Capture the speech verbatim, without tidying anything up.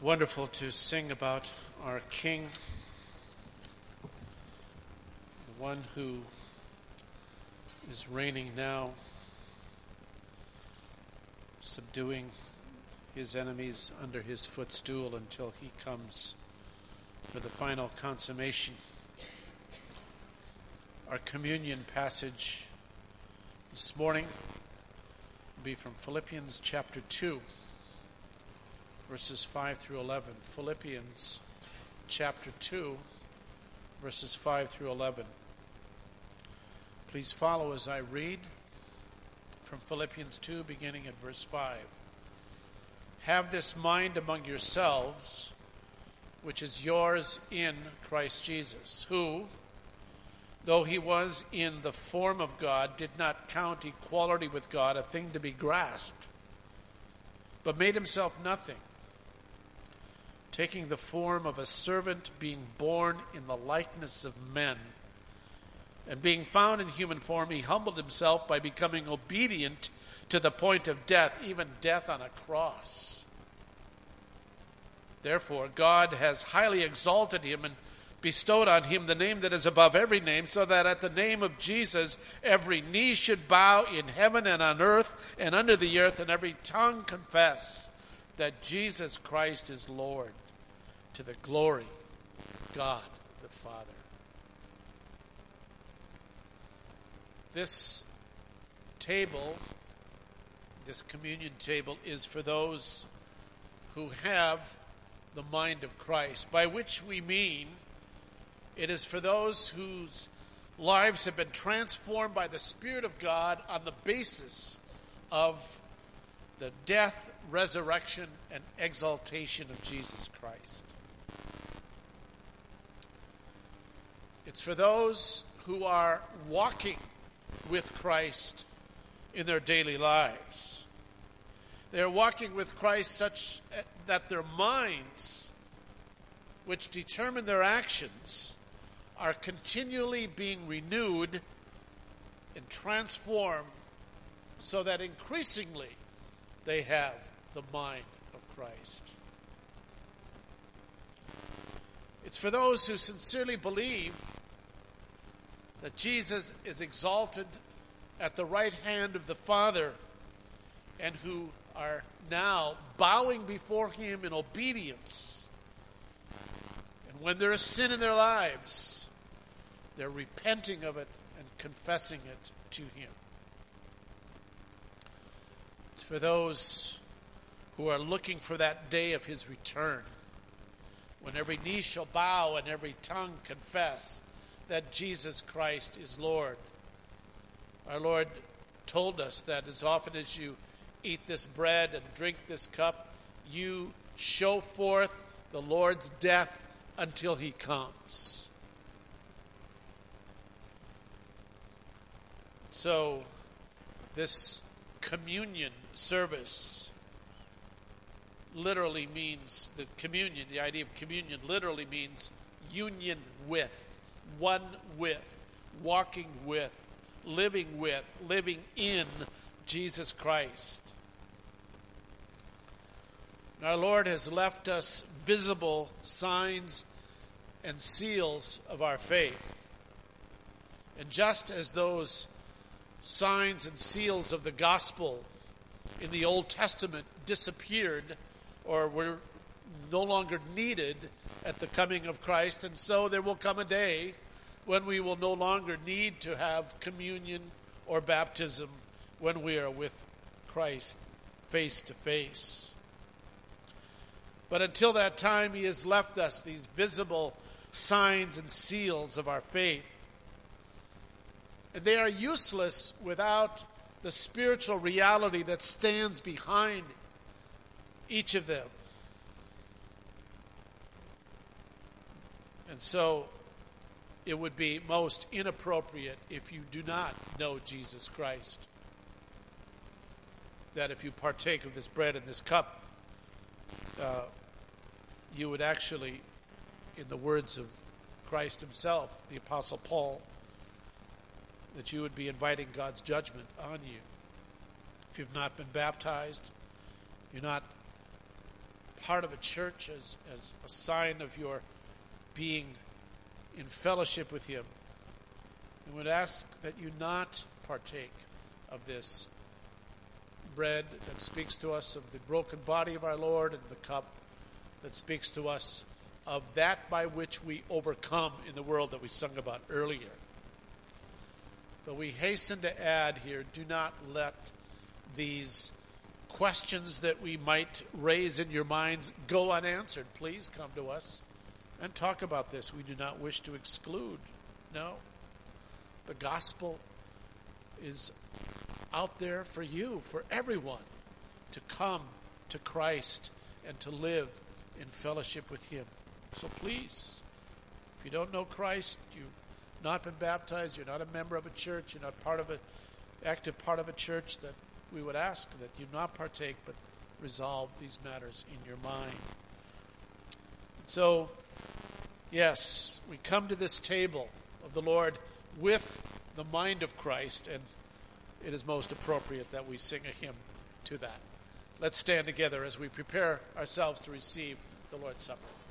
It's wonderful to sing about our King, the one who is reigning now, subduing his enemies under his footstool until he comes for the final consummation. Our communion passage this morning will be from Philippians chapter two. Verses five through eleven. Philippians chapter two, verses five through eleven. Please follow as I read from Philippians two, beginning at verse five. Have this mind among yourselves, which is yours in Christ Jesus, who, though he was in the form of God, did not count equality with God a thing to be grasped, but made himself nothing, taking the form of a servant, being born in the likeness of men. And being found in human form, he humbled himself by becoming obedient to the point of death, even death on a cross. Therefore, God has highly exalted him and bestowed on him the name that is above every name, so that at the name of Jesus every knee should bow in heaven and on earth and under the earth, and every tongue confess that Jesus Christ is Lord, to the glory of God the Father. This table, this communion table, is for those who have the mind of Christ, by which we mean it is for those whose lives have been transformed by the Spirit of God on the basis of the death, resurrection, and exaltation of Jesus Christ. It's for those who are walking with Christ in their daily lives. They're walking with Christ such that their minds, which determine their actions, are continually being renewed and transformed so that increasingly they have the mind of Christ. It's for those who sincerely believe that Jesus is exalted at the right hand of the Father, and who are now bowing before him in obedience. And when there is sin in their lives, they're repenting of it and confessing it to him. It's for those who are looking for that day of his return, when every knee shall bow and every tongue confess that Jesus Christ is Lord. Our Lord told us that as often as you eat this bread and drink this cup, you show forth the Lord's death until he comes. So, this communion service literally means, the communion, the idea of communion literally means union with, one with, walking with, living with, living in Jesus Christ. And our Lord has left us visible signs and seals of our faith. And just as those signs and seals of the gospel in the Old Testament disappeared or were no longer needed at the coming of Christ, and so there will come a day when we will no longer need to have communion or baptism when we are with Christ face to face. But until that time, he has left us these visible signs and seals of our faith. And they are useless without the spiritual reality that stands behind each of them. And so it would be most inappropriate if you do not know Jesus Christ, that if you partake of this bread and this cup, uh, you would actually, in the words of Christ himself, the Apostle Paul, that you would be inviting God's judgment on you. If you've not been baptized, you're not part of a church, as, as a sign of your being in fellowship with him. We would ask that you not partake of this bread that speaks to us of the broken body of our Lord, and the cup that speaks to us of that by which we overcome in the world that we sung about earlier. But we hasten to add here, do not let these questions that we might raise in your minds go unanswered. Please come to us and talk about this. We do not wish to exclude. No. The gospel is out there for you, for everyone, to come to Christ and to live in fellowship with him. So please, if you don't know Christ, you've not been baptized, you're not a member of a church, you're not part of an active part of a church, that we would ask that you not partake, but resolve these matters in your mind. So, yes, we come to this table of the Lord with the mind of Christ, and it is most appropriate that we sing a hymn to that. Let's stand together as we prepare ourselves to receive the Lord's Supper.